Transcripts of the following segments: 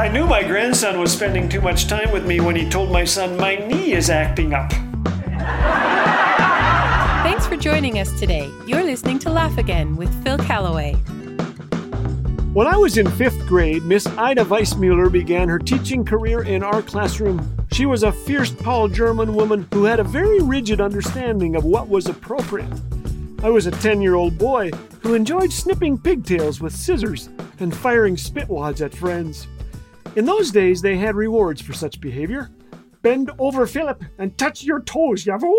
I knew my grandson was spending too much time with me when he told my son my knee is acting up. Thanks for joining us today. You're listening to Laugh Again with Phil Callaway. When I was in 5th grade, Miss Ida Weissmuller began her teaching career in our classroom. She was a fierce, tall German woman who had a very rigid understanding of what was appropriate. I was a 10-year-old boy who enjoyed snipping pigtails with scissors and firing spitwads at friends. In those days, they had rewards for such behavior. Bend over, Philip, and touch your toes, jawohl!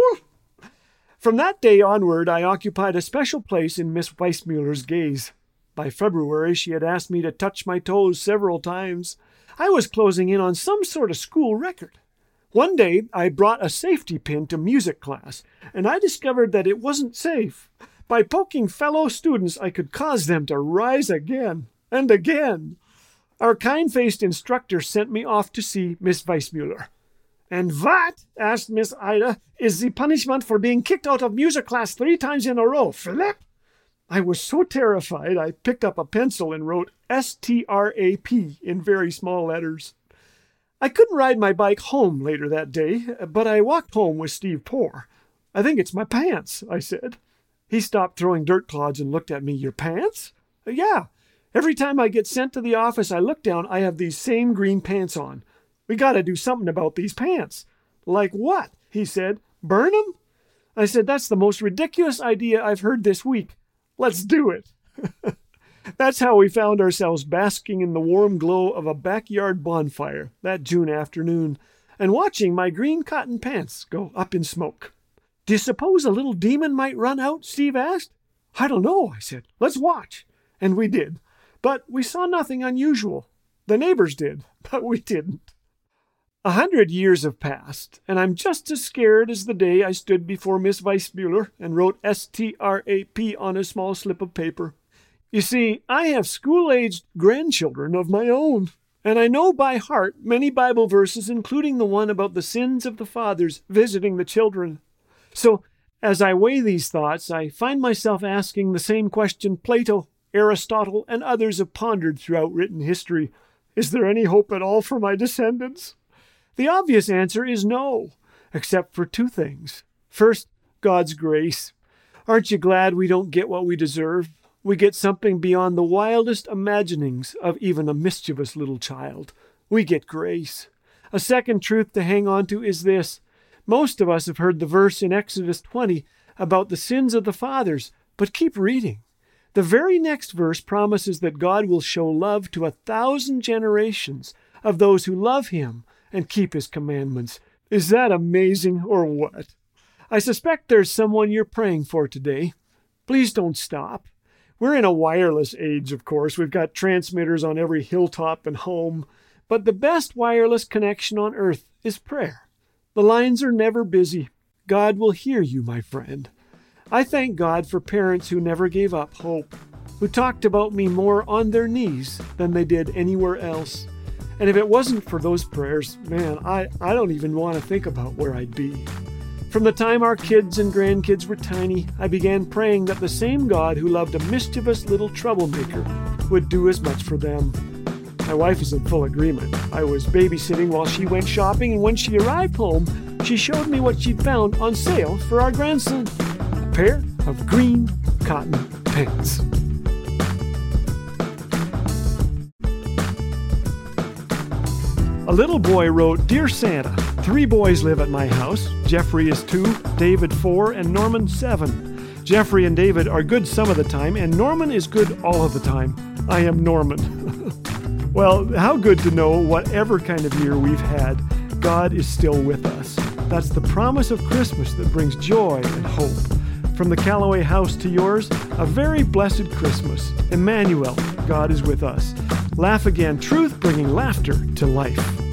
From that day onward, I occupied a special place in Miss Weissmuller's gaze. By February, she had asked me to touch my toes several times. I was closing in on some sort of school record. One day, I brought a safety pin to music class, and I discovered that it wasn't safe. By poking fellow students, I could cause them to rise again and again. Our kind-faced instructor sent me off to see Miss Weissmuller. "And what," asked Miss Ida, "is the punishment for being kicked out of music class 3 times in a row, Philip?" I was so terrified, I picked up a pencil and wrote STRAP in very small letters. I couldn't ride my bike home later that day, but I walked home with Steve Poor. "I think it's my pants," I said. He stopped throwing dirt clods and looked at me. "Your pants?" "Yeah. Every time I get sent to the office, I look down, I have these same green pants on. We got to do something about these pants." "Like what?" he said. "Burn them?" I said, "That's the most ridiculous idea I've heard this week. Let's do it." That's how we found ourselves basking in the warm glow of a backyard bonfire that June afternoon and watching my green cotton pants go up in smoke. "Do you suppose a little demon might run out?" Steve asked. "I don't know," I said. "Let's watch." And we did. But we saw nothing unusual. The neighbors did, but we didn't. 100 years have passed, and I'm just as scared as the day I stood before Miss Weissmuller and wrote STRAP on a small slip of paper. You see, I have school-aged grandchildren of my own, and I know by heart many Bible verses, including the one about the sins of the fathers visiting the children. So, as I weigh these thoughts, I find myself asking the same question Plato, Aristotle, and others have pondered throughout written history. Is there any hope at all for my descendants? The obvious answer is no, except for 2 things. First, God's grace. Aren't you glad we don't get what we deserve? We get something beyond the wildest imaginings of even a mischievous little child. We get grace. A second truth to hang on to is this. Most of us have heard the verse in Exodus 20 about the sins of the fathers, but keep reading. The very next verse promises that God will show love to 1,000 generations of those who love Him and keep His commandments. Is that amazing or what? I suspect there's someone you're praying for today. Please don't stop. We're in a wireless age, of course. We've got transmitters on every hilltop and home. But the best wireless connection on earth is prayer. The lines are never busy. God will hear you, my friend. I thank God for parents who never gave up hope, who talked about me more on their knees than they did anywhere else. And if it wasn't for those prayers, man, I don't even want to think about where I'd be. From the time our kids and grandkids were tiny, I began praying that the same God who loved a mischievous little troublemaker would do as much for them. My wife is in full agreement. I was babysitting while she went shopping, and when she arrived home, she showed me what she'd found on sale for our grandson. A pair of green cotton pants. A little boy wrote, "Dear Santa, 3 boys live at my house. Jeffrey is 2, David 4, and Norman 7. Jeffrey and David are good some of the time, and Norman is good all of the time. I am Norman." Well, how good to know whatever kind of year we've had, God is still with us. That's the promise of Christmas that brings joy and hope. From the Callaway house to yours, a very blessed Christmas. Emmanuel, God is with us. Laugh Again, truth bringing laughter to life.